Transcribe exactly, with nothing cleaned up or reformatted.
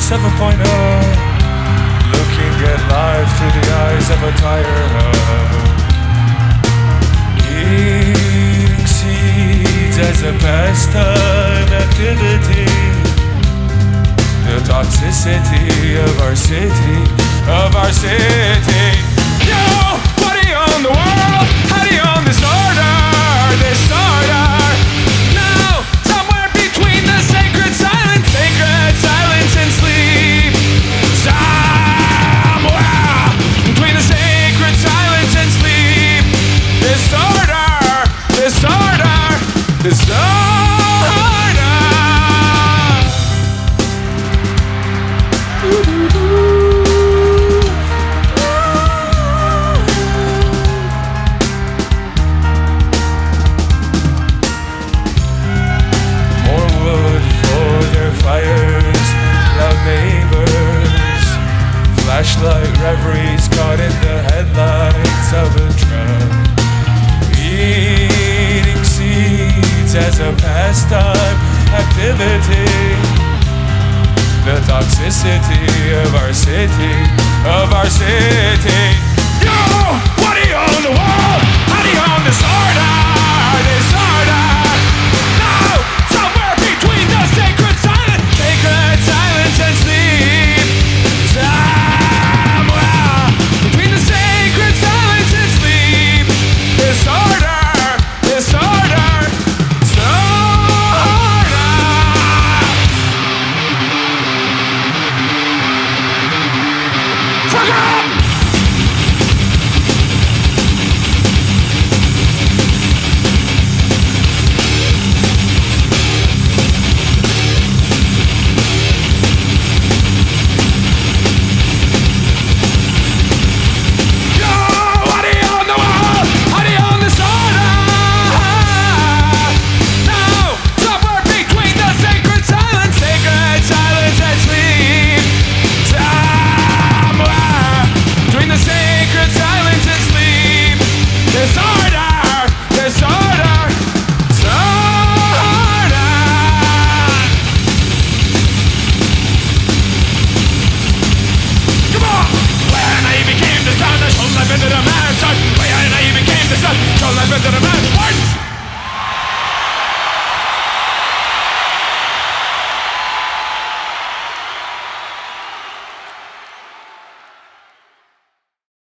seven point oh, looking at life through the eyes of a tire hub. Eating seeds as a pastime activity. The toxicity of our city, of our city. Yo, what do you own the world? How do you own this order? This order? No, somewhere between the sacred silence, sacred silence and sleep. Somewhere between the sacred silence and sleep. This order, this order, this order. Flashlight reveries caught in the headlights of a truck. Eating seeds as a pastime activity. The toxicity of our city, of our city. Yo, what do you own the world?